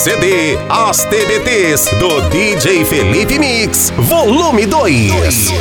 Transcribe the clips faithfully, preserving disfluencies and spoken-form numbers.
C D As T B Ts do D J Felipe Mix, volume dois.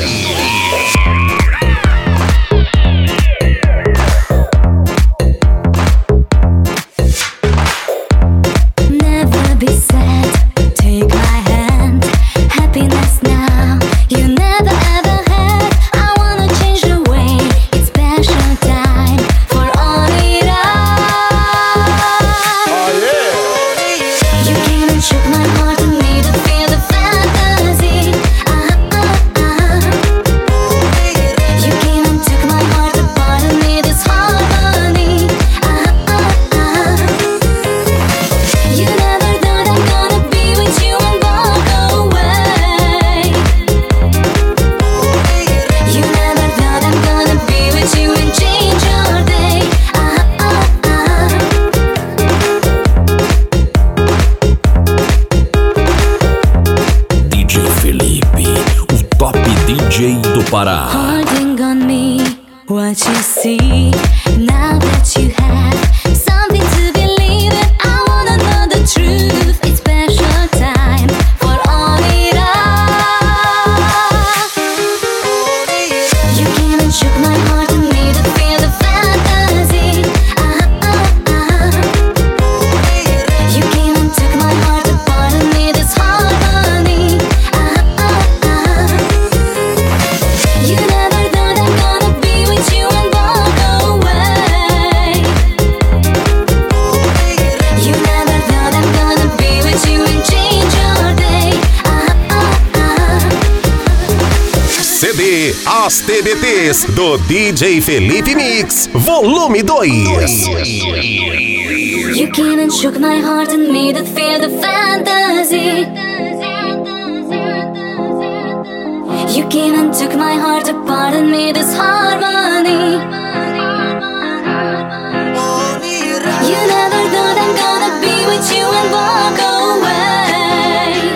Pará. Holding on me, what you see, now that you have something to believe in, I wanna know the truth, it's special time for all it all. You came and shook my heart and made it feel the fantasy. Ah, ah, ah. You came and took my heart apart and made this harmony. Ah, ah, ah. You never thought I'm gonna be with you and walk away. You never thought I'm gonna be with you and change your day. Ah, ah, ah. C D As T B Ts do D J Felipe Mix, volume dois. You came and shook my heart and made it feel the fantasy. You came and took my heart apart and made us harmony. You never thought I'm gonna be with you and walk away.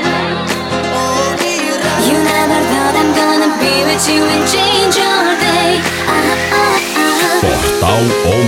You never thought I'm gonna be with you and change your day. Ah, ah, ah. Portal